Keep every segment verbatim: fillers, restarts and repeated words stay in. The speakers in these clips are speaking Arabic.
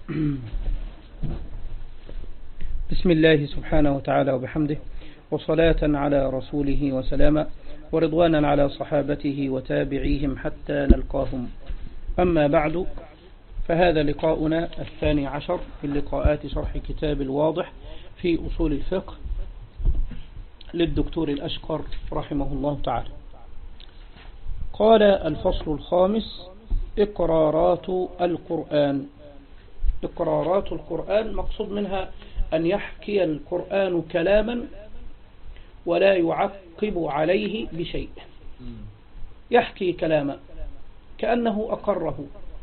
بسم الله سبحانه وتعالى وبحمده، وصلاة على رسوله وسلاما، ورضوانا على صحابته وتابعيهم حتى نلقاهم. أما بعد، فهذا لقاؤنا الثاني عشر من لقاءات شرح كتاب الواضح في أصول الفقه للدكتور الأشقر رحمه الله تعالى. قال: الفصل الخامس: إقرارات القرآن. إقرارات القرآن مقصود منها أن يحكي القرآن كلاما ولا يعقب عليه بشيء، يحكي كلاما كأنه أقره.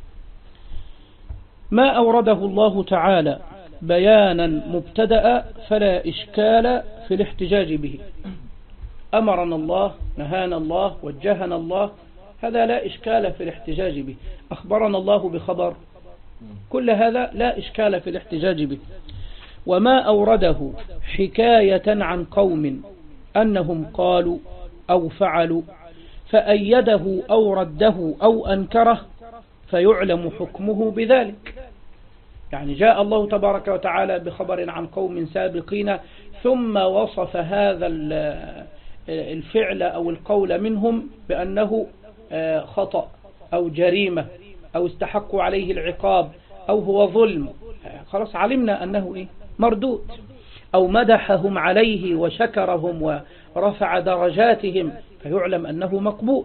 ما أورده الله تعالى بيانا مبتدأ فلا إشكال في الاحتجاج به. أمرنا الله، نهانا الله، وجهنا الله، هذا لا إشكال في الاحتجاج به. أخبرنا الله بخبر، كل هذا لا إشكال في الاحتجاج به. وما أورده حكاية عن قوم أنهم قالوا أو فعلوا فأيده أو رده أو أنكره فيعلم حكمه بذلك. يعني جاء الله تبارك وتعالى بخبر عن قوم سابقين ثم وصف هذا الفعل أو القول منهم بأنه خطأ أو جريمة أو استحقوا عليه العقاب أو هو ظلم، خلاص علمنا أنه إيه؟ مردود. أو مدحهم عليه وشكرهم ورفع درجاتهم فيعلم أنه مقبول.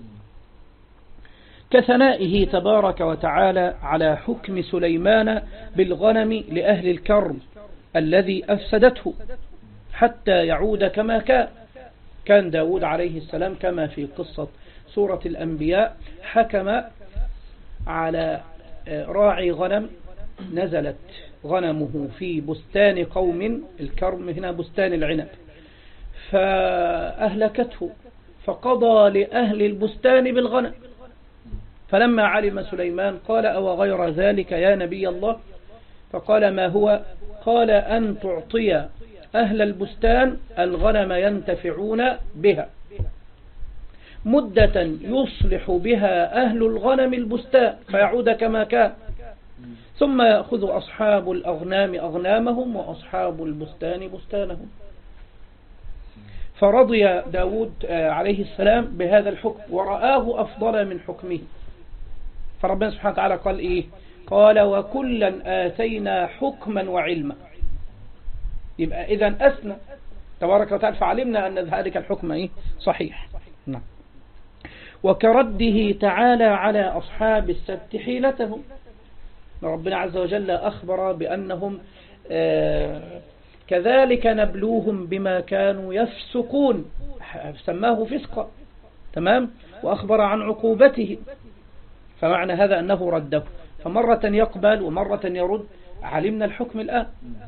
كثنائه تبارك وتعالى على حكم سليمان بالغنم لأهل الكرم الذي أفسدته حتى يعود كما كان. كان داود عليه السلام كما في قصة سورة الأنبياء حكم على راعي غنم نزلت غنمه في بستان قوم، الكرم هنا بستان العنب، فأهلكته، فقضى لأهل البستان بالغنم. فلما علم سليمان قال: أو غير ذلك يا نبي الله؟ فقال: ما هو؟ قال: أن تعطي أهل البستان الغنم ينتفعون بها مدة يصلح بها أهل الغنم البستان فيعود كما كان، ثم يأخذ أصحاب الأغنام أغنامهم وأصحاب البستان بستانهم. فرضي داود عليه السلام بهذا الحكم ورآه أفضل من حكمه. فربنا سبحانه وتعالى قال إيه؟ قال: وكلا آتينا حكما وعلما. يبقى إذن أثنى تبارك وتعالى، فعلمنا أن ذلك الحكم إيه؟ صحيح. نعم. وكرده تعالى على أصحاب السبت حيلتهم. ربنا عز وجل أخبر بأنهم آه كذلك نبلوهم بما كانوا يفسقون، سماه فسقا، تمام، وأخبر عن عقوبته. فمعنى هذا أنه رده، فمرة يقبل ومرة يرد. علمنا الحكم الآن.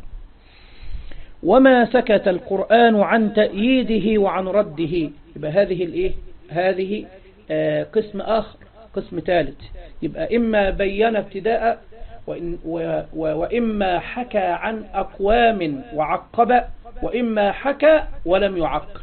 وما سكت القرآن عن تأييده وعن رده. يبقى هذه الإيه؟ هذه آه قسم آخر، قسم ثالث. يبقى إما بين ابتداء وإن و و وإما حكى عن أقوام وعقب، وإما حكى ولم يعقب.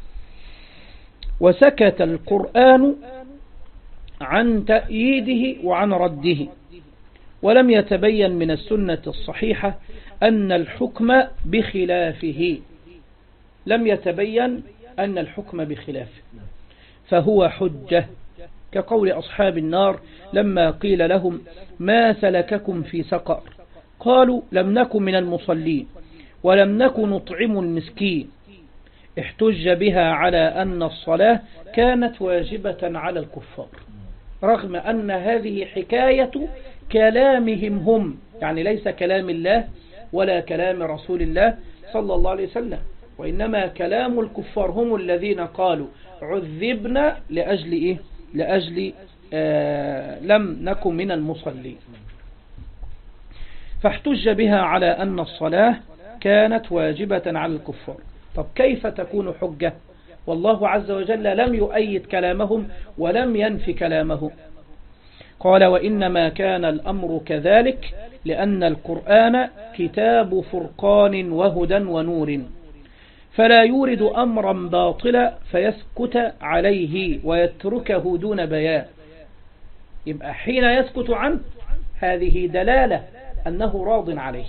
وسكت القرآن عن تأييده وعن رده، ولم يتبين من السنة الصحيحة أن الحكم بخلافه. لم يتبين أن الحكم بخلافه، فهو حجة، كقول أصحاب النار لما قيل لهم: ما سلككم في سقر؟ قالوا: لم نكن من المصلين ولم نكن نطعم المسكين. احتج بها على أن الصلاة كانت واجبة على الكفار، رغم أن هذه حكاية كلامهم هم، يعني ليس كلام الله ولا كلام رسول الله صلى الله عليه وسلم، وإنما كلام الكفار هم الذين قالوا: عذبنا لأجل إيه؟ لأجل آه لم نكن من المصلين. فاحتج بها على أن الصلاة كانت واجبة على الكفار. طب كيف تكون حجة والله عز وجل لم يؤيد كلامهم ولم ينفي كلامه؟ قال: وإنما كان الأمر كذلك لأن القرآن كتاب فرقان وهدى ونور، فلا يورد أمرا باطلا فيسكت عليه ويتركه دون بيان. يبقى حين يسكت عنه هذه دلالة أنه راض عليه.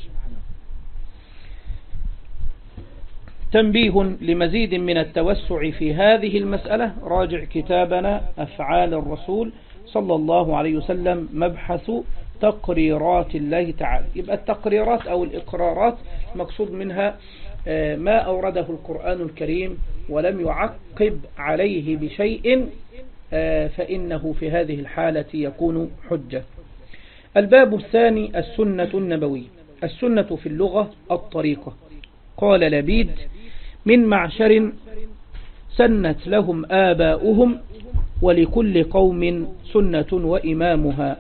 تنبيه لمزيد من التوسع في هذه المسألة، راجع كتابنا أفعال الرسول صلى الله عليه وسلم مبحث تقريرات الله تعالى. يبقى التقريرات أو الإقرارات مقصود منها ما أورده القرآن الكريم ولم يعقب عليه بشيء، فإنه في هذه الحالة يكون حجة. الباب الثاني السنة النبوية. السنة في اللغة الطريقة. قال لبيد: من معشر سنت لهم آباؤهم ولكل قوم سنة وإمامها.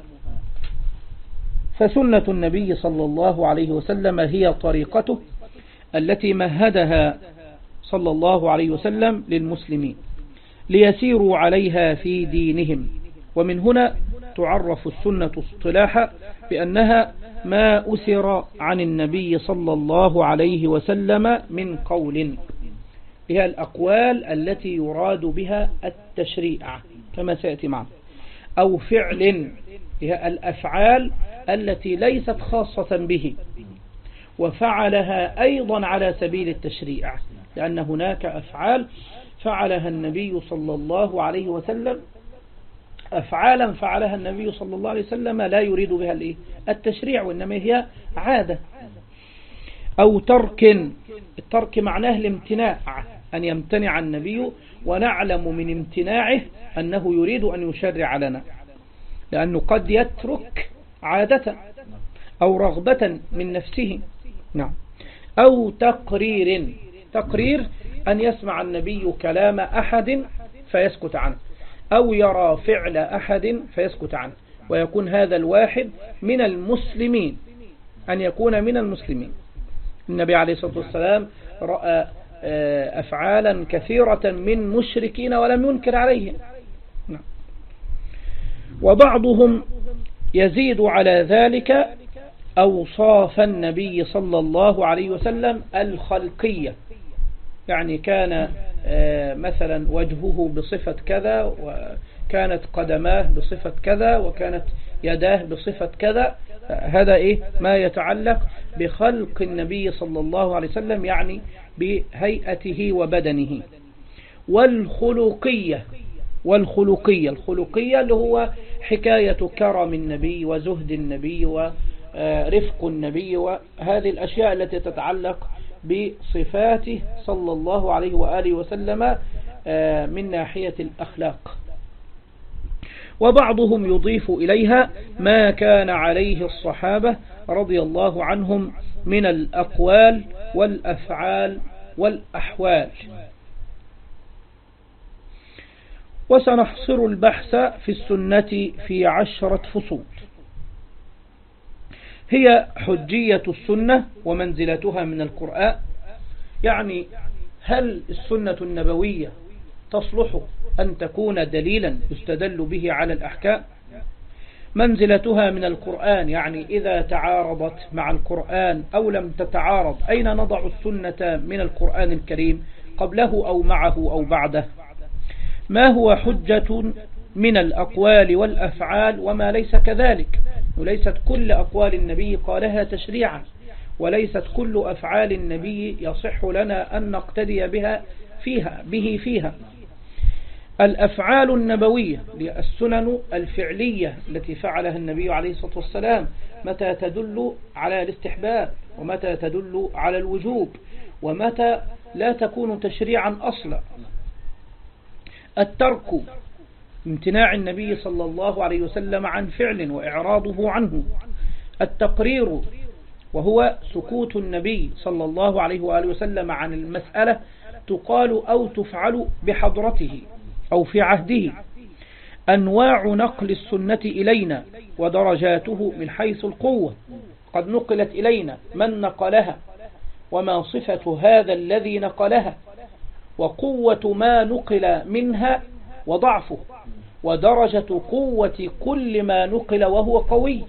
فسنة النبي صلى الله عليه وسلم هي طريقته التي مهدها صلى الله عليه وسلم للمسلمين ليسيروا عليها في دينهم. ومن هنا تعرف السنة اصطلاحا بأنها ما أسر عن النبي صلى الله عليه وسلم من قول، هي الأقوال التي يراد بها التشريع كما سيأتي معنا، أو فعل، هي الأفعال التي ليست خاصة به وفعلها أيضا على سبيل التشريع، لأن هناك أفعال فعلها النبي صلى الله عليه وسلم، أفعالا فعلها النبي صلى الله عليه وسلم لا يريد بها التشريع وإنما هي عادة. أو ترك، الترك معناه الامتناع، أن يمتنع النبي ونعلم من امتناعه أنه يريد أن يشرع لنا، لأنه قد يترك عادة أو رغبة من نفسه. نعم. أو تقرير، تقرير أن يسمع النبي كلام أحد فيسكت عنه، أو يرى فعل أحد فيسكت عنه، ويكون هذا الواحد من المسلمين، أن يكون من المسلمين. النبي عليه الصلاة والسلام رأى أفعالا كثيرة من مشركين ولم ينكر عليهم. وبعضهم يزيد على ذلك أوصاف النبي صلى الله عليه وسلم الخلقية، يعني كان مثلا وجهه بصفة كذا، وكانت قدماه بصفة كذا، وكانت يداه بصفة كذا. هذا إيه ما يتعلق بخلق النبي صلى الله عليه وسلم، يعني بهيئته وبدنه. والخلقية، والخلقية الخلقية اللي هو حكاية كرم النبي وزهد النبي ورفق النبي، وهذه الأشياء التي تتعلق بصفاته صلى الله عليه وآله وسلم من ناحية الأخلاق. وبعضهم يضيف إليها ما كان عليه الصحابة رضي الله عنهم من الأقوال والأفعال والأحوال. وسنحصر البحث في السنة في عشرة فصول. هي حجية السنة ومنزلتها من القرآن، يعني هل السنة النبوية تصلح أن تكون دليلا يستدل به على الأحكام؟ منزلتها من القرآن، يعني إذا تعارضت مع القرآن أو لم تتعارض أين نضع السنة من القرآن الكريم، قبله أو معه أو بعده؟ ما هو حجة من الأقوال والأفعال وما ليس كذلك؟ وليست كل أقوال النبي قالها تشريعا، وليست كل أفعال النبي يصح لنا أن نقتدي بها فيها به فيها. الأفعال النبوية السنن الفعلية التي فعلها النبي عليه الصلاة والسلام، متى تدل على الاستحباب، ومتى تدل على الوجوب، ومتى لا تكون تشريعا أصلا. الترك، امتناع النبي صلى الله عليه وسلم عن فعل وإعراضه عنه. التقرير، وهو سكوت النبي صلى الله عليه وآله وسلم عن المسألة تقال أو تفعل بحضرته أو في عهده. أنواع نقل السنة إلينا ودرجاته من حيث القوة، قد نقلت إلينا، من نقلها، وما صفة هذا الذي نقلها، وقوة ما نقل منها وضعفه، ودرجة قوة كل ما نقل وهو قوي.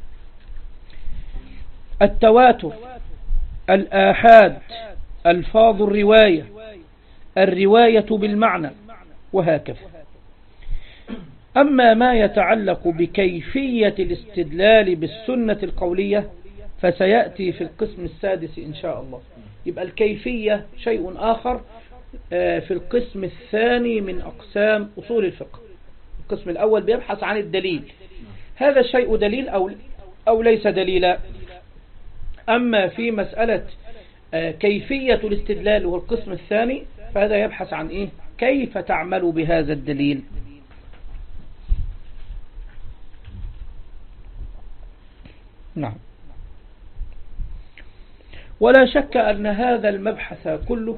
التواتر، الآحاد، ألفاظ الرواية، الرواية بالمعنى، وهكذا. أما ما يتعلق بكيفية الاستدلال بالسنة القولية فسيأتي في القسم السادس إن شاء الله. يبقى الكيفية شيء آخر في القسم الثاني من أقسام أصول الفقه. القسم الأول بيبحث عن الدليل، هذا الشيء دليل أو أو ليس دليلا. أما في مسألة كيفية الاستدلال وهو القسم الثاني، فهذا يبحث عن إيه؟ كيف تعمل بهذا الدليل. نعم. ولا شك أن هذا المبحث كله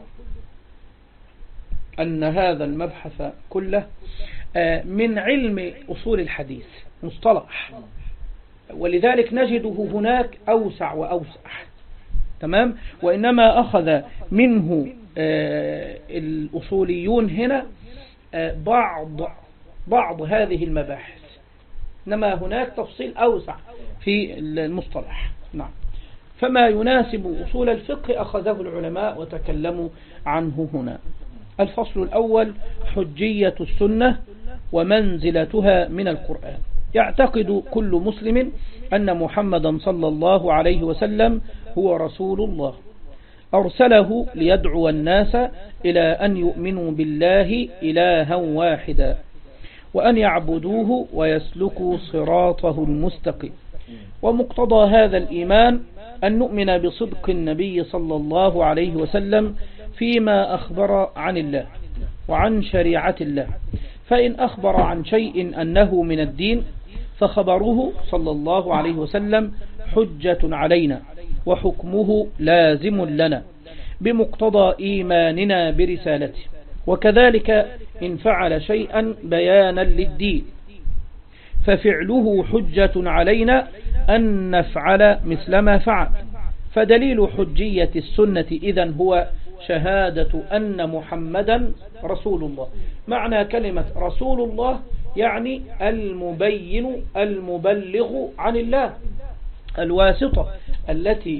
أن هذا المبحث كله من علم أصول الحديث مصطلح، ولذلك نجده هناك أوسع وأوسع. تمام. وإنما أخذ منه الأصوليون هنا بعض بعض هذه المباحث، إنما هناك تفصيل أوسع في المصطلح. نعم. فما يناسب أصول الفقه أخذه العلماء وتكلموا عنه هنا. الفصل الأول: حجية السنة ومنزلتها من القرآن. يعتقد كل مسلم أن محمدا صلى الله عليه وسلم هو رسول الله، أرسله ليدعو الناس إلى أن يؤمنوا بالله إلها واحدا، وأن يعبدوه ويسلكوا صراطه المستقيم. ومقتضى هذا الإيمان أن نؤمن بصدق النبي صلى الله عليه وسلم فيما أخبر عن الله وعن شريعة الله. فإن أخبر عن شيء أنه من الدين فخبره صلى الله عليه وسلم حجة علينا، وحكمه لازم لنا بمقتضى إيماننا برسالته. وكذلك إن فعل شيئا بيانا للدين ففعله حجة علينا أن نفعل مثل ما فعل. فدليل حجية السنة إذن هو شهادة أن محمدا رسول الله. معنى كلمة رسول الله يعني المبين المبلغ عن الله، الواسطة التي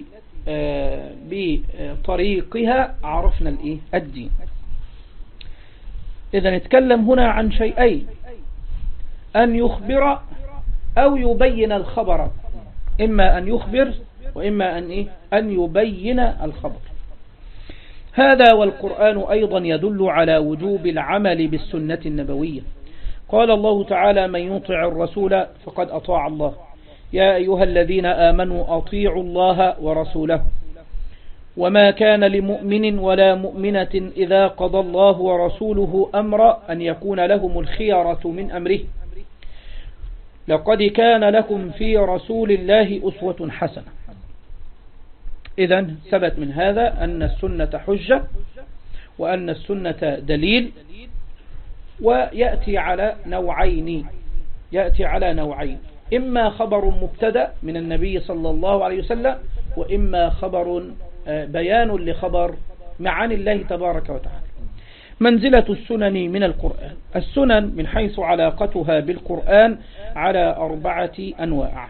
بطريقها عرفنا الدين. إذا نتكلم هنا عن شيئين: أن يخبر أو يبين الخبر، إما أن يخبر وإما أن, إيه؟ أن يبين الخبر. هذا والقرآن أيضا يدل على وجوب العمل بالسنة النبوية. قال الله تعالى: من يطع الرسول فقد أطاع الله، يا أيها الذين آمنوا أطيعوا الله ورسوله، وما كان لمؤمن ولا مؤمنة إذا قضى الله ورسوله أمرا أن يكون لهم الخيرة من أمره، لقد كان لكم في رسول الله أسوة حسنة. إذن ثبت من هذا أن السنة حجة وأن السنة دليل، ويأتي على نوعين يأتي على نوعين إما خبر مبتدأ من النبي صلى الله عليه وسلم، وإما خبر بيان لخبر عن الله تبارك وتعالى. منزلة السنن من القرآن. السنن من حيث علاقتها بالقرآن على أربعة أنواع.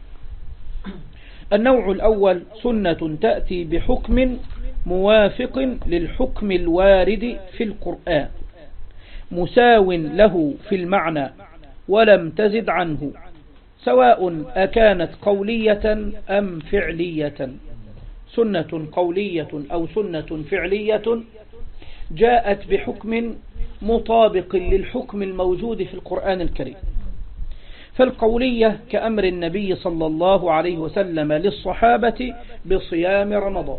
النوع الأول: سنة تأتي بحكم موافق للحكم الوارد في القرآن، مساو له في المعنى ولم تزد عنه، سواء أكانت قولية أم فعلية. سنة قولية أو سنة فعلية جاءت بحكم مطابق للحكم الموجود في القرآن الكريم. فالقولية كأمر النبي صلى الله عليه وسلم للصحابة بصيام رمضان.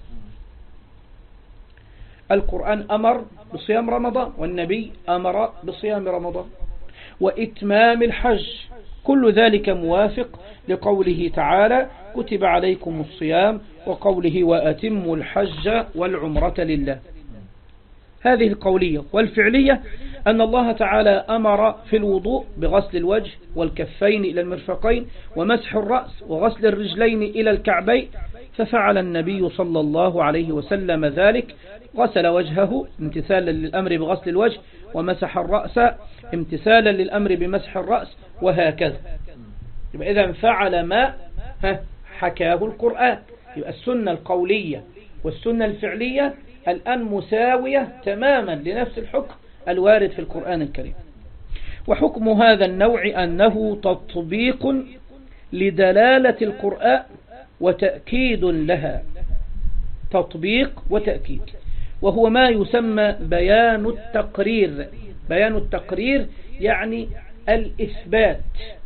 القرآن أمر بصيام رمضان، والنبي أمر بصيام رمضان. وإتمام الحج، كل ذلك موافق لقوله تعالى: كتب عليكم الصيام، وقوله: وأتموا الحج والعمرة لله. هذه القولية. والفعلية أن الله تعالى أمر في الوضوء بغسل الوجه والكفين إلى المرفقين، ومسح الرأس، وغسل الرجلين إلى الكعبين، ففعل النبي صلى الله عليه وسلم ذلك، غسل وجهه امتثالا للأمر بغسل الوجه، ومسح الرأس امتثالا للأمر بمسح الرأس، وهكذا. يبقى إذا فعل ما حكاه القرآن. يبقى السنة القولية والسنة الفعلية الآن مساوية تماما لنفس الحكم الوارد في القرآن الكريم. وحكم هذا النوع أنه تطبيق لدلالة القرآن وتأكيد لها، تطبيق وتأكيد، وهو ما يسمى بيان التقرير. بيان التقرير يعني الإثبات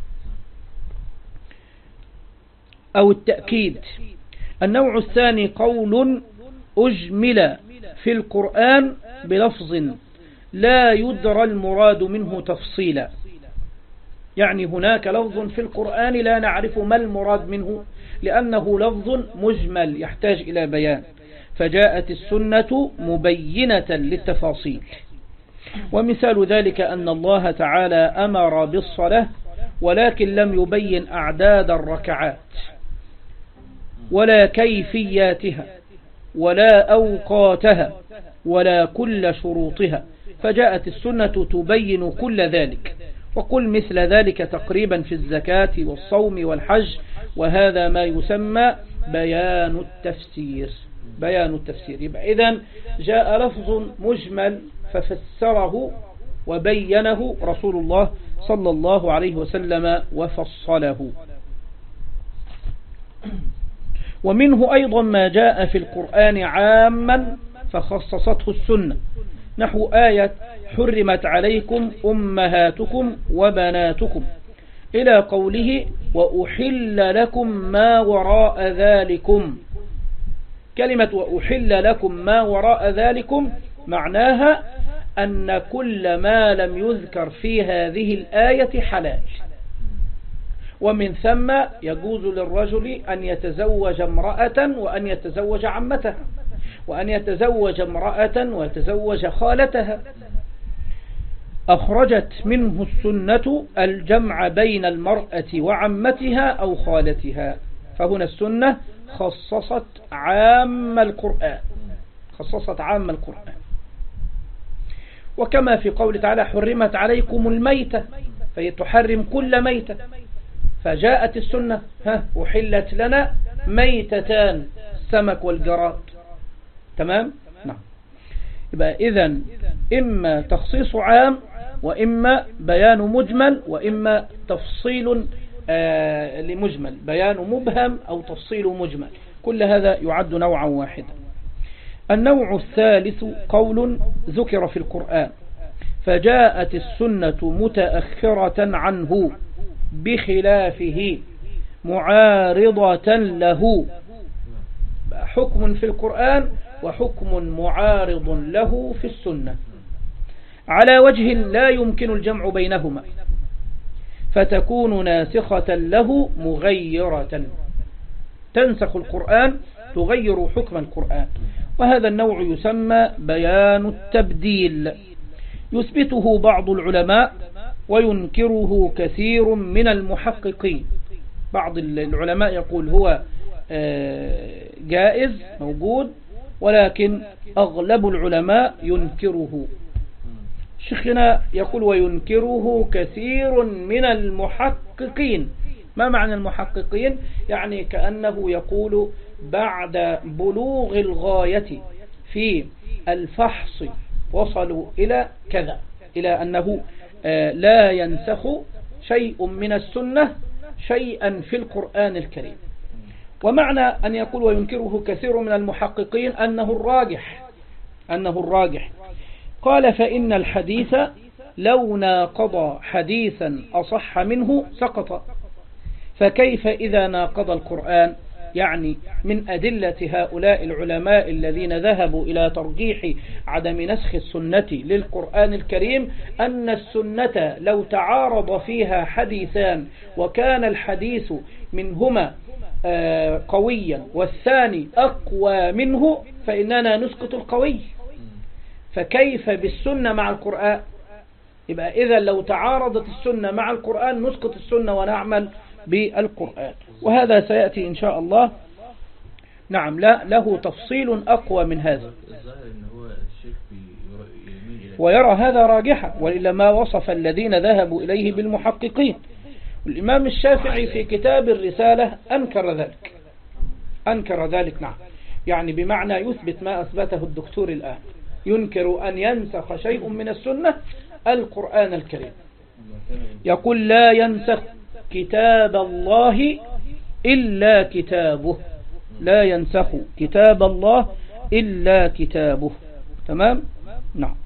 أو التأكيد. النوع الثاني قول أجمل في القرآن بلفظ لا يدرى المراد منه تفصيلا، يعني هناك لفظ في القرآن لا نعرف ما المراد منه لأنه لفظ مجمل يحتاج إلى بيان، فجاءت السنة مبينة للتفاصيل. ومثال ذلك أن الله تعالى أمر بالصلاة ولكن لم يبين أعداد الركعات ولا كيفياتها ولا أوقاتها ولا كل شروطها، فجاءت السنة تبين كل ذلك، وقل مثل ذلك تقريبا في الزكاة والصوم والحج، وهذا ما يسمى بيان التفسير. بيان التفسير يبقى إذن جاء لفظ مجمل ففسره وبينه رسول الله صلى الله عليه وسلم وفصله. ومنه أيضا ما جاء في القرآن عاما فخصصته السنة، نحو آية حرمت عليكم أمهاتكم وبناتكم إلى قوله وأحل لكم ما وراء ذلكم. كلمة وأحل لكم ما وراء ذلكم معناها أن كل ما لم يذكر في هذه الآية حلال، ومن ثم يجوز للرجل أن يتزوج امرأة وأن يتزوج عمتها، وأن يتزوج امرأة ويتزوج خالتها. أخرجت منه السنة الجمع بين المرأة وعمتها أو خالتها، فهنا السنة خصصت عام القرآن، خصصت عام القرآن. وكما في قول تعالى حرمت عليكم الميتة، فهي تحرم كل ميتة، فجاءت السنة ها أحلت لنا ميتتان السمك والجراد. تمام؟ نعم. يبقى إذن إما تخصيص عام وإما بيان مجمل وإما تفصيل آه لمجمل، بيان مبهم أو تفصيل مجمل، كل هذا يعد نوعا واحدا. النوع الثالث قول ذكر في القرآن فجاءت السنة متأخرة عنه بخلافه معارضة له، حكم في القرآن وحكم معارض له في السنة على وجه لا يمكن الجمع بينهما، فتكون ناسخة له مغيرة، تنسخ القرآن تغير حكم القرآن. وهذا النوع يسمى بيان التبديل، يثبته بعض العلماء وينكره كثير من المحققين. بعض العلماء يقول هو جائز موجود، ولكن أغلب العلماء ينكره. شيخنا يقول وينكره كثير من المحققين. ما معنى المحققين؟ يعني كأنه يقول بعد بلوغ الغاية في الفحص وصلوا إلى كذا، إلى أنه لا ينسخ شيء من السنة شيئا في القرآن الكريم. ومعنى أن يقول وينكره كثير من المحققين أنه الراجح، أنه الراجح قال فإن الحديث لو ناقض حديثا أصح منه سقط، فكيف إذا ناقض القرآن؟ يعني من أدلة هؤلاء العلماء الذين ذهبوا إلى ترجيح عدم نسخ السنة للقرآن الكريم أن السنة لو تعارض فيها حديثان وكان الحديث منهما قويا والثاني أقوى منه فإننا نسقط القوي، فكيف بالسنة مع القرآن؟ يبقى إذا لو تعارضت السنة مع القرآن نسقط السنة ونعمل بالقرآن، وهذا سيأتي إن شاء الله. نعم، لا له تفصيل أقوى من هذا، ويرى هذا راجحا، وإلا ما وصف الذين ذهبوا إليه بالمحققين. الإمام الشافعي في كتاب الرسالة أنكر ذلك، أنكر ذلك. نعم، يعني بمعنى يثبت ما أثبته الدكتور الآن، ينكر أن ينسخ شيء من السنة القرآن الكريم. يقول لا ينسخ كتاب الله إلا كتابه، لا ينسخ كتاب الله إلا كتابه. تمام؟ نعم.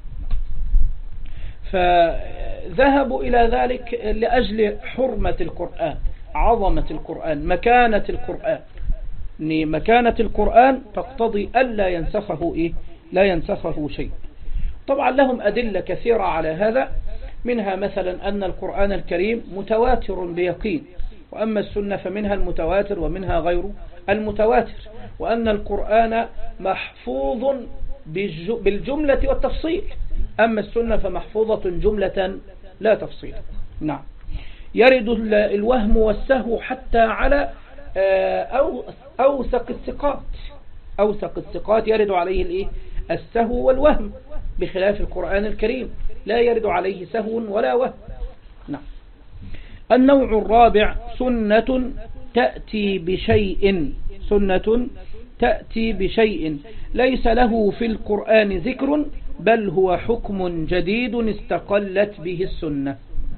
فذهبوا إلى ذلك لأجل حرمة القرآن، عظمة القرآن، مكانة القرآن. إن مكانة القرآن تقتضي ألا ينسخه إيه؟ لا ينسخه شيء. طبعا لهم أدلة كثيرة على هذا، منها مثلا أن القرآن الكريم متواتر بيقين، وأما السنة فمنها المتواتر ومنها غير المتواتر، وأن القرآن محفوظ بالجملة والتفصيل، أما السنة فمحفوظة جملة لا تفصيل. نعم. يرد الوهم والسهو حتى على أو أوثق الثقات، أوثق الثقات يرد عليه الإيه؟ السهو والوهم، بخلاف القرآن الكريم لا يرد عليه سهو ولا وهم. نعم. النوع الرابع سنة تأتي بشيء، سنة تأتي بشيء ليس له في القرآن ذكر، بل هو حكم جديد استقلت به السنة.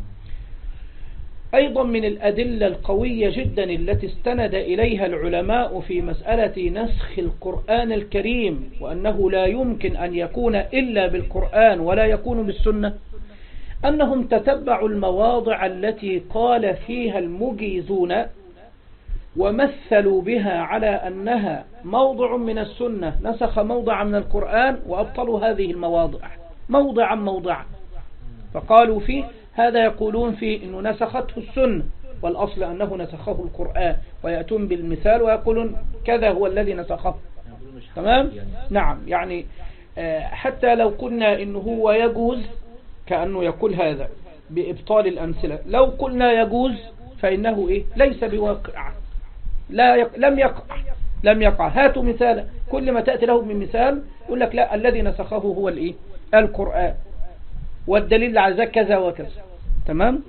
أيضا من الأدلة القوية جدا التي استند إليها العلماء في مسألة نسخ القرآن الكريم، وأنه لا يمكن أن يكون إلا بالقرآن ولا يكون بالسنة، أنهم تتبعوا المواضع التي قال فيها المجيزون ومثلوا بها على أنها موضع من السنة، نسخ موضع من القرآن وأبطلوا هذه المواضع موضعا موضعا، فقالوا فيه هذا يقولون فيه أنه نسخته السنة والأصل أنه نسخه القرآن، ويأتون بالمثال ويقولون كذا هو الذي نسخه. تمام؟ نعم. يعني حتى لو قلنا أنه هو يجوز، كأنه يقول هذا بإبطال الأمثلة، لو قلنا يجوز فإنه إيه؟ ليس بواقع، لا يق... لم يقع لم يقع هاتوا مثالا، كل ما تأتي له من مثال يقول لك لا الذي نسخه هو الإيه؟ القرآن، والدليل على ذلك كذا وكذا. تمام؟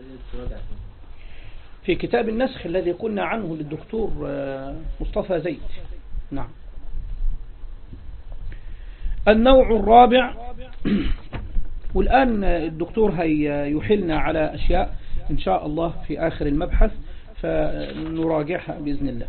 في كتاب النسخ الذي قلنا عنه للدكتور مصطفى زيد. نعم. النوع الرابع، والآن الدكتور هيحلنا على أشياء إن شاء الله في آخر المبحث فنراجعها بإذن الله.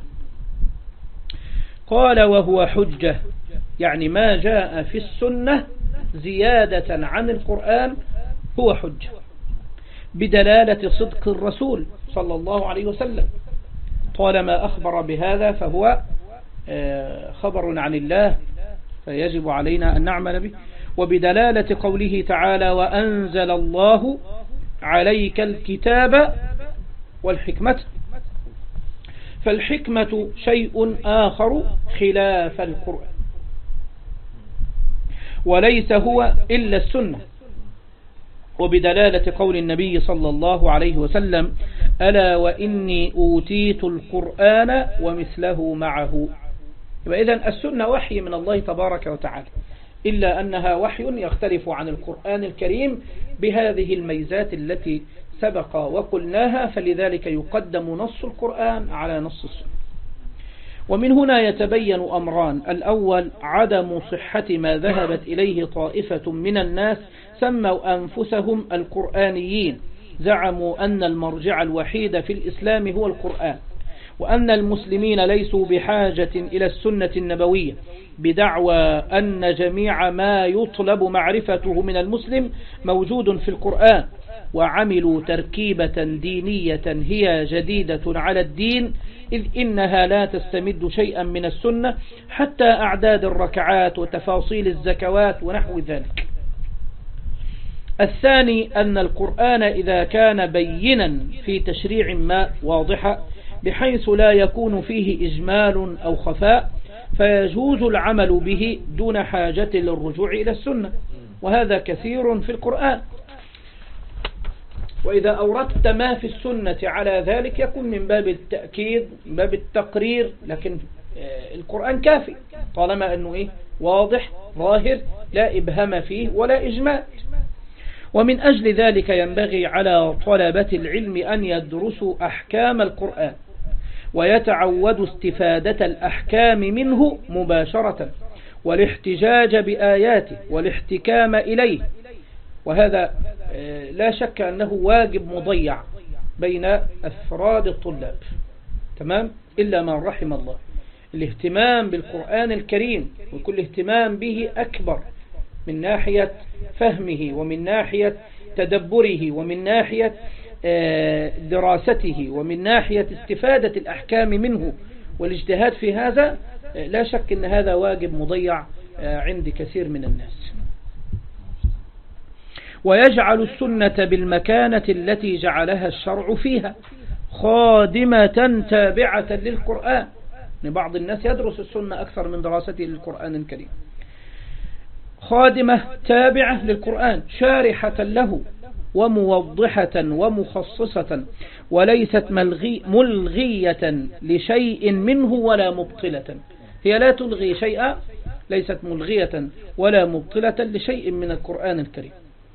قال وهو حجة، يعني ما جاء في السنة زيادة عن القرآن هو حجة، بدلالة صدق الرسول صلى الله عليه وسلم، طالما أخبر بهذا فهو خبر عن الله فيجب علينا أن نعمل به، وبدلالة قوله تعالى وأنزل الله عليك الكتاب والحكمة، فالحكمة شيء آخر خلاف القرآن، وليس هو إلا السنة، وبدلالة قول النبي صلى الله عليه وسلم ألا وإني أوتيت القرآن ومثله معه. إذن السنة وحي من الله تبارك وتعالى، إلا أنها وحي يختلف عن القرآن الكريم بهذه الميزات التي سبق وقلناها، فلذلك يقدم نص القرآن على نص السنة. ومن هنا يتبين أمران: الأول عدم صحة ما ذهبت إليه طائفة من الناس سموا أنفسهم القرآنيين، زعموا أن المرجع الوحيد في الإسلام هو القرآن، وأن المسلمين ليسوا بحاجة إلى السنة النبوية، بدعوى أن جميع ما يطلب معرفته من المسلم موجود في القرآن، وعملوا تركيبة دينية هي جديدة على الدين، إذ إنها لا تستمد شيئا من السنة حتى أعداد الركعات وتفاصيل الزكوات ونحو ذلك. الثاني أن القرآن إذا كان بينا في تشريع ما واضحا بحيث لا يكون فيه إجمال أو خفاء، فيجوز العمل به دون حاجة للرجوع إلى السنة، وهذا كثير في القرآن. وإذا أوردت ما في السنة على ذلك يكون من باب التأكيد، من باب التقرير، لكن القرآن كافي طالما أنه إيه؟ واضح ظاهر لا إبهام فيه ولا إجمال. ومن أجل ذلك ينبغي على طلبة العلم أن يدرسوا أحكام القرآن ويتعودوا استفادة الأحكام منه مباشرة، والاحتجاج بآياته والاحتكام إليه، وهذا لا شك أنه واجب مضيع بين أفراد الطلاب. تمام، إلا من رحم الله. الاهتمام بالقرآن الكريم وكل اهتمام به أكبر من ناحية فهمه ومن ناحية تدبره ومن ناحية دراسته ومن ناحية استفادة الأحكام منه والاجتهاد في هذا. لا شك أن هذا واجب مضيع عند كثير من الناس. ويجعل السنة بالمكانة التي جعلها الشرع فيها خادمة تابعة للقرآن. بعض الناس يدرس السنة أكثر من دراسته للقرآن الكريم. خادمة تابعة للقرآن شارحة له وموضحة ومخصصة، وليست ملغي ملغية لشيء منه ولا مبطلة. هي لا تلغي شيئا، ليست ملغية ولا مبطلة لشيء من القرآن الكريم.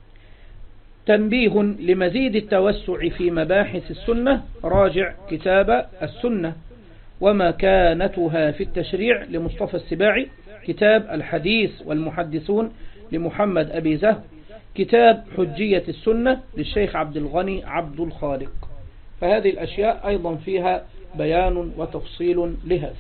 تنبيه لمزيد التوسع في مباحث السنة، راجع كتاب السنة ومكانتها في التشريع لمصطفى السباعي، كتاب الحديث والمحدثون لمحمد أبي زهر، كتاب حجية السنة للشيخ عبد الغني عبد الخالق. فهذه الأشياء أيضا فيها بيان وتفصيل لهذا.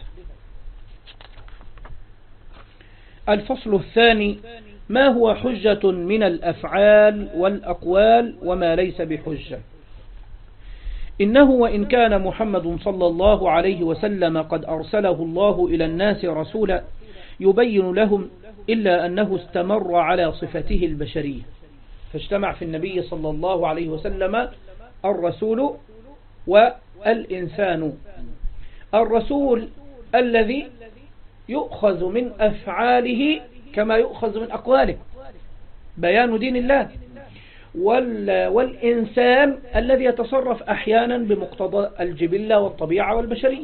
الفصل الثاني: ما هو حجة من الأفعال والأقوال وما ليس بحجة. إنه وإن كان محمد صلى الله عليه وسلم قد أرسله الله إلى الناس رسولا يبين لهم، إلا أنه استمر على صفته البشرية، فاجتمع في النبي صلى الله عليه وسلم الرسول والإنسان. الرسول الذي يؤخذ من أفعاله كما يؤخذ من أقواله، بيان دين الله، والإنسان الذي يتصرف أحيانا بمقتضى الجبلة والطبيعة والبشرية.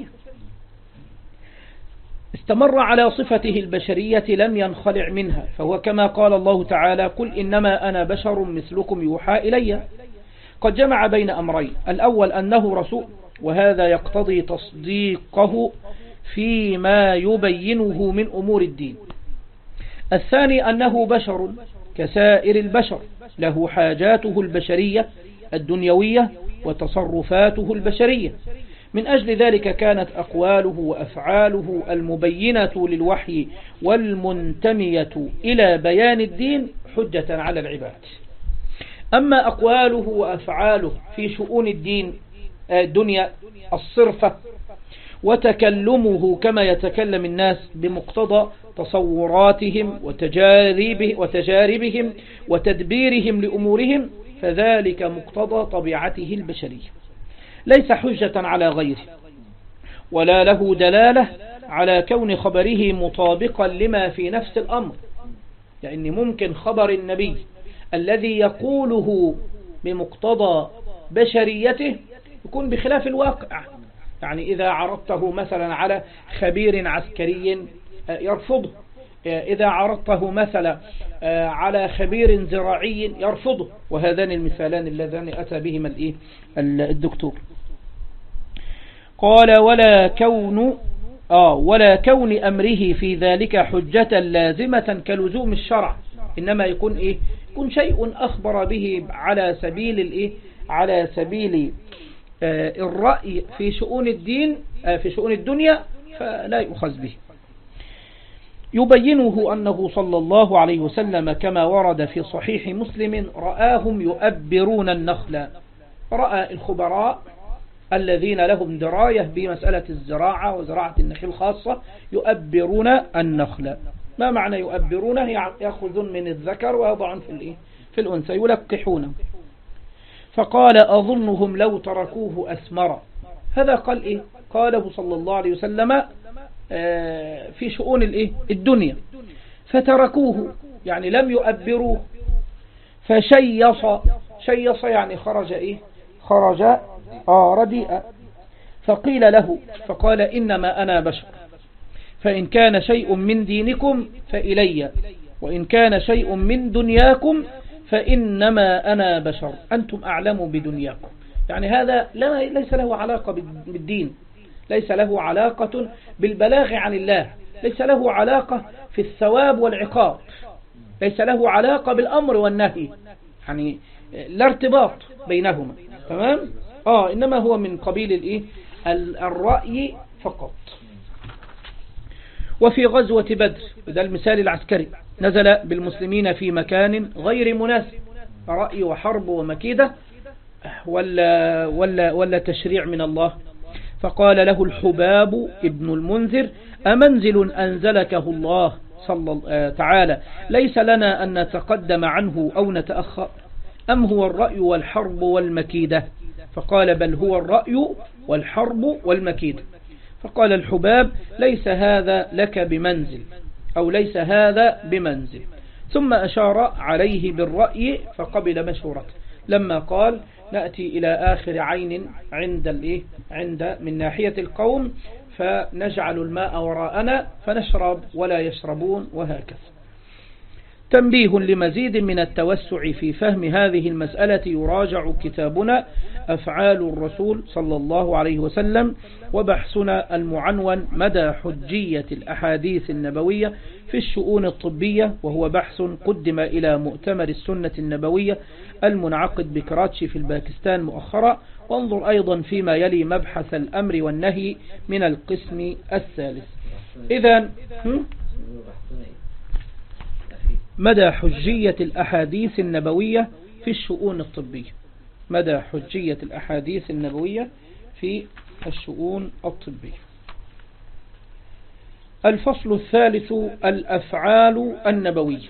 استمر على صفته البشرية لم ينخلع منها، فهو كما قال الله تعالى: قل إنما أنا بشر مثلكم يوحى إلي. قد جمع بين أمرين: الأول أنه رسول، وهذا يقتضي تصديقه فيما يبينه من أمور الدين. الثاني أنه بشر كسائر البشر، له حاجاته البشرية الدنيوية وتصرفاته البشرية. من أجل ذلك كانت أقواله وأفعاله المبينة للوحي والمنتمية إلى بيان الدين حجة على العباد. أما أقواله وأفعاله في شؤون الدين الدنيا الصرفة وتكلمه كما يتكلم الناس بمقتضى تصوراتهم وتجاربه وتجاربهم وتدبيرهم لأمورهم، فذلك مقتضى طبيعته البشرية، ليس حجة على غيره، ولا له دلالة على كون خبره مطابقا لما في نفس الأمر. يعني ممكن خبر النبي الذي يقوله بمقتضى بشريته يكون بخلاف الواقع. يعني إذا عرضته مثلا على خبير عسكري يرفضه، إذا عرضته مثلا على خبير زراعي يرفضه، وهذان المثالان اللذان أتى بهما الدكتور. قال: ولا كون آه ولا كون أمره في ذلك حجة لازمة كلزوم الشرع، إنما يكون إيه يكون شيء أخبر به على سبيل الإيه على سبيل آه الرأي في شؤون الدين آه في شؤون الدنيا، فلا يؤخذ به. يبينه أنه صلى الله عليه وسلم كما ورد في صحيح مسلم رآهم يؤبرون النخل. رأى الخبراء الذين لهم دراية بمسألة الزراعة وزراعة النخيل خاصة يؤبرون النخل. ما معنى يؤبرون؟ يأخذون من الذكر ويضعون في الإيه في الأنثى، يلقحونه. فقال: أظنهم لو تركوه أثمر. هذا قال إيه قاله صلى الله عليه وسلم في شؤون الإيه الدنيا، فتركوه يعني لم يؤبروه، فشيص شيص يعني خرج إيه خرج آه رديئا. فقيل له فقال: إنما أنا بشر، فإن كان شيء من دينكم فإلي، وإن كان شيء من دنياكم فإنما أنا بشر، أنتم أعلم بدنياكم. يعني هذا ليس له علاقة بالدين، ليس له علاقة بالبلاغ عن الله، ليس له علاقة في الثواب والعقاب، ليس له علاقة بالأمر والنهي، يعني لا ارتباط بينهما. تمام؟ آه إنما هو من قبيل الإيه الرأي فقط. وفي غزوة بدر، ده المثال العسكري، نزل بالمسلمين في مكان غير مناسب، رأي وحرب ومكيدة ولا, ولا, ولا تشريع من الله. فقال له الحباب ابن المنذر: أمنزل أنزلكه الله صلى تعالى ليس لنا أن نتقدم عنه أو نتأخر، أم هو الرأي والحرب والمكيدة؟ فقال: بل هو الرأي والحرب والمكيدة. فقال الحباب: ليس هذا لك بمنزل، أو ليس هذا بمنزل. ثم أشار عليه بالرأي فقبل مشورته، لما قال: نأتي إلى آخر عين عند الإيه عند من ناحية القوم فنجعل الماء وراءنا فنشرب ولا يشربون، وهكذا. تنبيه لمزيد من التوسع في فهم هذه المسألة يراجع كتابنا أفعال الرسول صلى الله عليه وسلم، وبحثنا المعنون مدى حجية الأحاديث النبوية في الشؤون الطبية، وهو بحث قدم إلى مؤتمر السنة النبوية المنعقد بكراتشي في الباكستان مؤخرا. وانظر أيضا فيما يلي مبحث الأمر والنهي من القسم الثالث. إذن مدى حجية الأحاديث النبوية في الشؤون الطبية، مدى حجية الأحاديث النبوية في الشؤون الطبية. الفصل الثالث: الأفعال النبوية.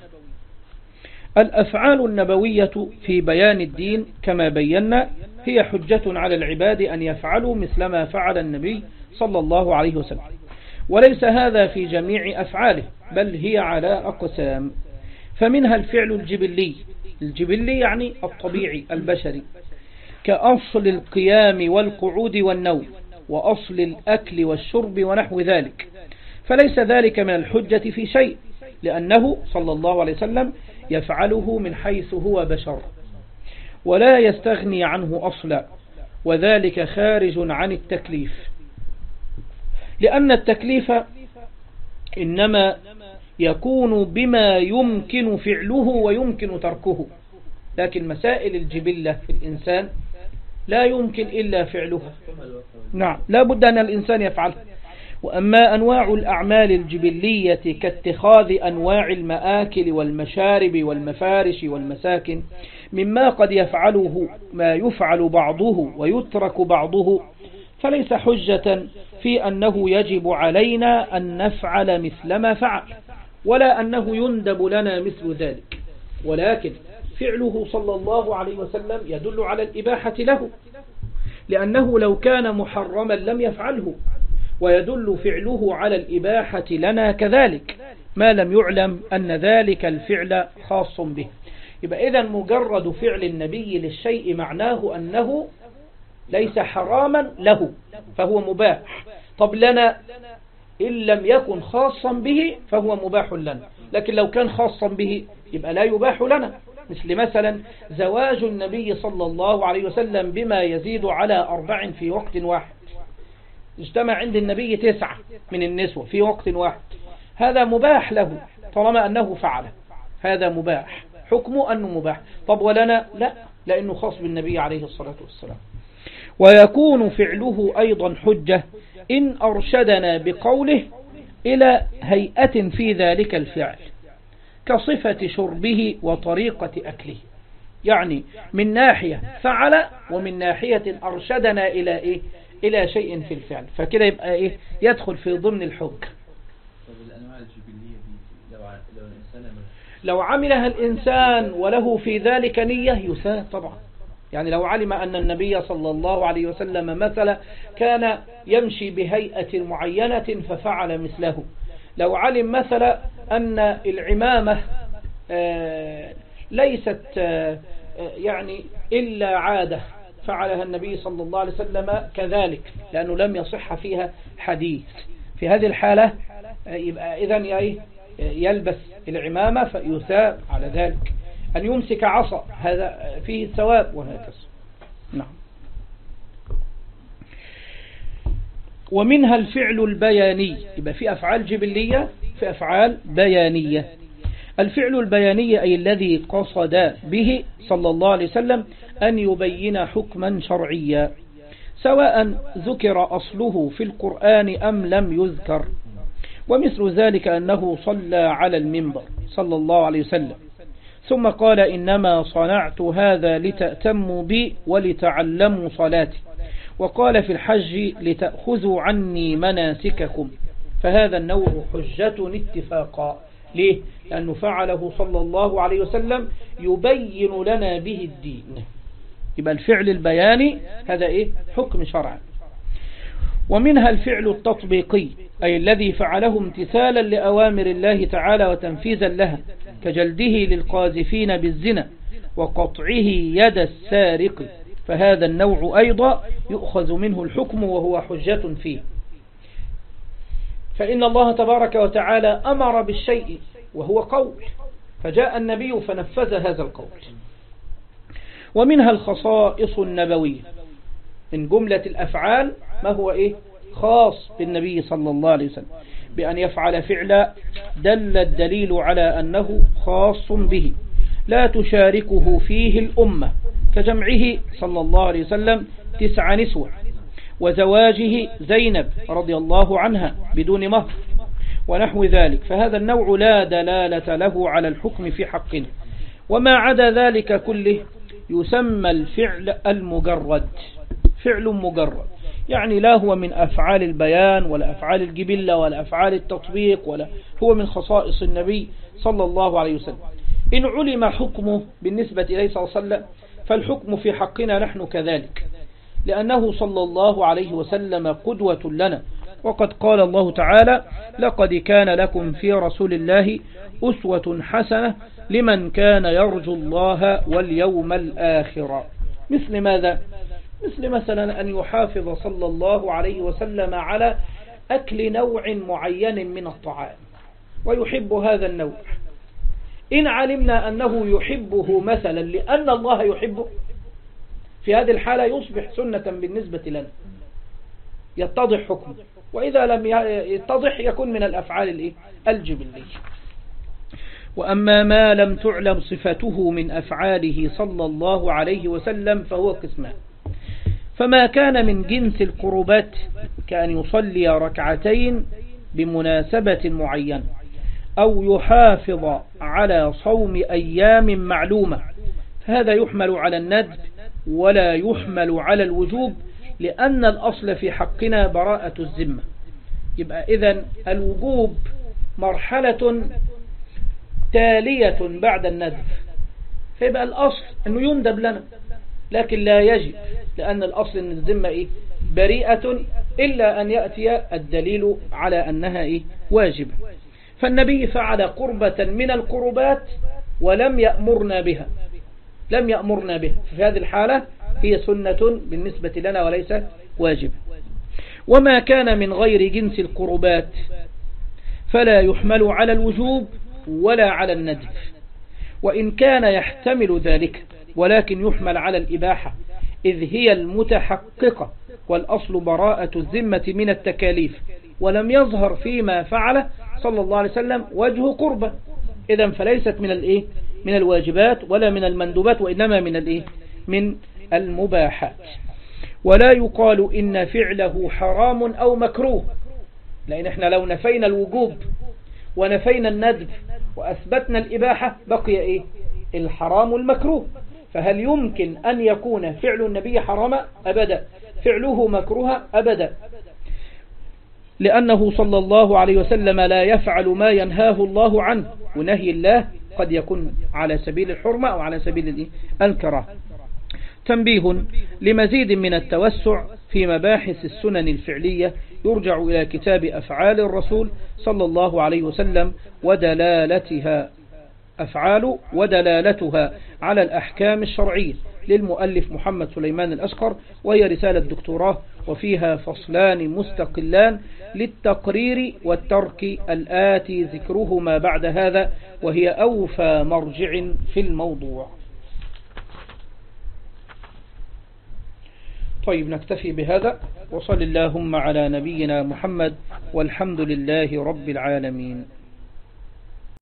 الأفعال النبوية في بيان الدين كما بينا هي حجة على العباد أن يفعلوا مثل ما فعل النبي صلى الله عليه وسلم، وليس هذا في جميع أفعاله، بل هي على أقسام. فمنها الفعل الجبلي، الجبلي يعني الطبيعي البشري، كأصل القيام والقعود والنوم، وأصل الأكل والشرب ونحو ذلك، فليس ذلك من الحجة في شيء، لأنه صلى الله عليه وسلم يفعله من حيث هو بشر، ولا يستغني عنه أصلا، وذلك خارج عن التكليف، لأن التكليف إنما يكون بما يمكن فعله ويمكن تركه، لكن مسائل الجبلة في الإنسان لا يمكن إلا فعلها. نعم، لا بد أن الإنسان يفعلها. وأما أنواع الأعمال الجبلية كاتخاذ أنواع المآكل والمشارب والمفارش والمساكن مما قد يفعله ما يفعل بعضه ويترك بعضه، فليس حجة في أنه يجب علينا أن نفعل مثل ما فعل، ولا أنه يندب لنا مثل ذلك، ولكن فعله صلى الله عليه وسلم يدل على الإباحة له، لأنه لو كان محرما لم يفعله، ويدل فعله على الإباحة لنا كذلك، ما لم يعلم أن ذلك الفعل خاص به. يبقى إذن مجرد فعل النبي للشيء معناه أنه ليس حراما له، فهو مباح. طب لنا إن لم يكن خاصا به فهو مباح لنا، لكن لو كان خاصا به يبقى لا يباح لنا، مثل مثلا زواج النبي صلى الله عليه وسلم بما يزيد على أربع في وقت واحد، اجتمع عند النبي تسعة من النسوة في وقت واحد، هذا مباح له طالما أنه فعله، هذا مباح، حكمه أنه مباح. طب ولنا لا، لأنه خاص بالنبي عليه الصلاة والسلام. ويكون فعله أيضا حجة إن أرشدنا بقوله إلى هيئة في ذلك الفعل، كصفة شربه وطريقة أكله، يعني من ناحية فعل ومن ناحية أرشدنا إلى إيه؟ إلى شيء في الفعل، فكده يبقى إيه؟ يدخل في ضمن الحجة. لو عملها الإنسان وله في ذلك نية يثاب طبعا، يعني لو علم أن النبي صلى الله عليه وسلم مثلا كان يمشي بهيئة معينة ففعل مثله، لو علم مثلا أن العمامة ليست يعني إلا عادة فعلها النبي صلى الله عليه وسلم كذلك، لأنه لم يصح فيها حديث، في هذه الحالة يبقى إذن يلبس العمامة فيثاب على ذلك. أن يمسك عصا هذا فيه الثواب، وهكذا. نعم. ومنها الفعل البياني، يبقى في أفعال جبلية في أفعال بيانية. الفعل البياني أي الذي قصد به صلى الله عليه وسلم أن يبين حكما شرعيا، سواء ذكر أصله في القرآن أم لم يذكر. ومثل ذلك أنه صلى على المنبر صلى الله عليه وسلم ثم قال إنما صنعت هذا لتأتموا بي ولتعلموا صلاتي، وقال في الحج لتأخذوا عني مناسككم، فهذا النوع حجة اتفاقا. ليه؟ لأنه فعله صلى الله عليه وسلم يبين لنا به الدين. يبقى الفعل البياني هذا إيه؟ حكم شرعي. ومنها الفعل التطبيقي، أي الذي فعله امتثالا لأوامر الله تعالى وتنفيذا لها، كجلده للقاذفين بالزنا وقطعه يد السارق، فهذا النوع أيضا يؤخذ منه الحكم وهو حجة فيه. فإن الله تبارك وتعالى أمر بالشيء وهو قول، فجاء النبي فنفذ هذا القول. ومنها الخصائص النبوية، من جملة الأفعال ما هو إيه؟ خاص بالنبي صلى الله عليه وسلم، بأن يفعل فعلا دل الدليل على أنه خاص به لا تشاركه فيه الأمة، كجمعه صلى الله عليه وسلم تسع نسوة، وزواجه زينب رضي الله عنها بدون مهر ونحو ذلك، فهذا النوع لا دلالة له على الحكم في حقنا. وما عدا ذلك كله يسمى الفعل المجرد، فعل مجرد، يعني لا هو من أفعال البيان ولا أفعال الجبلة ولا أفعال التطبيق، ولا هو من خصائص النبي صلى الله عليه وسلم. إن علم حكمه بالنسبة إليه صلى الله عليه وسلم فالحكم في حقنا نحن كذلك، لأنه صلى الله عليه وسلم قدوة لنا، وقد قال الله تعالى لقد كان لكم في رسول الله أسوة حسنة لمن كان يرجو الله واليوم الآخر. مثل ماذا؟ مثل مثلا أن يحافظ صلى الله عليه وسلم على أكل نوع معين من الطعام ويحب هذا النوع، إن علمنا أنه يحبه مثلا لأن الله يحبه، في هذه الحالة يصبح سنة بالنسبة لنا، يتضح حكمه، وإذا لم يتضح يكون من الأفعال الجبلية. وأما ما لم تعلم صفته من أفعاله صلى الله عليه وسلم فهو قسمان. فما كان من جنس القربات كأن يصلي ركعتين بمناسبة معينة، أو يحافظ على صوم أيام معلومة، فهذا يحمل على الندب ولا يحمل على الوجوب، لأن الأصل في حقنا براءة الذمة. يبقى إذن الوجوب مرحلة تالية بعد الندب، فيبقى الأصل أنه يندب لنا، لكن لا يجب، لأن الأصل أن الذمة إيه؟ بريئة، إلا أن يأتي الدليل على أنها إيه؟ واجبة. فالنبي فعل قربة من القربات ولم يأمرنا بها، لم يأمرنا بها، في هذه الحالة هي سنة بالنسبة لنا وليس واجبة. وما كان من غير جنس القربات فلا يحمل على الوجوب ولا على الندب، وإن كان يحتمل ذلك، ولكن يحمل على الإباحة، إذ هي المتحققة، والأصل براءة الذمة من التكاليف، ولم يظهر فيما فعله صلى الله عليه وسلم وجه قربة، إذن فليست من الإيه؟ من الواجبات ولا من المندوبات، وإنما من الإيه؟ من المباحات. ولا يقال إن فعله حرام أو مكروه، لأن احنا لو نفينا الوجوب ونفينا الندب وأثبتنا الإباحة بقي إيه؟ الحرام المكروه. فهل يمكن أن يكون فعل النبي حراما؟ أبدا. فعله مكروه؟ أبدا، لأنه صلى الله عليه وسلم لا يفعل ما ينهاه الله عنه، ونهي الله قد يكون على سبيل الحرمة أو على سبيل الكراهة. تنبيه: لمزيد من التوسع في مباحث السنن الفعلية يرجع إلى كتاب أفعال الرسول صلى الله عليه وسلم ودلالتها أفعال ودلالتها على الأحكام الشرعية للمؤلف محمد سليمان الأشقر، وهي رسالة دكتوراه، وفيها فصلان مستقلان للتقرير والترك الآتي ذكرهما بعد هذا، وهي أوفى مرجع في الموضوع. طيب، نكتفي بهذا، وصل اللهم على نبينا محمد، والحمد لله رب العالمين.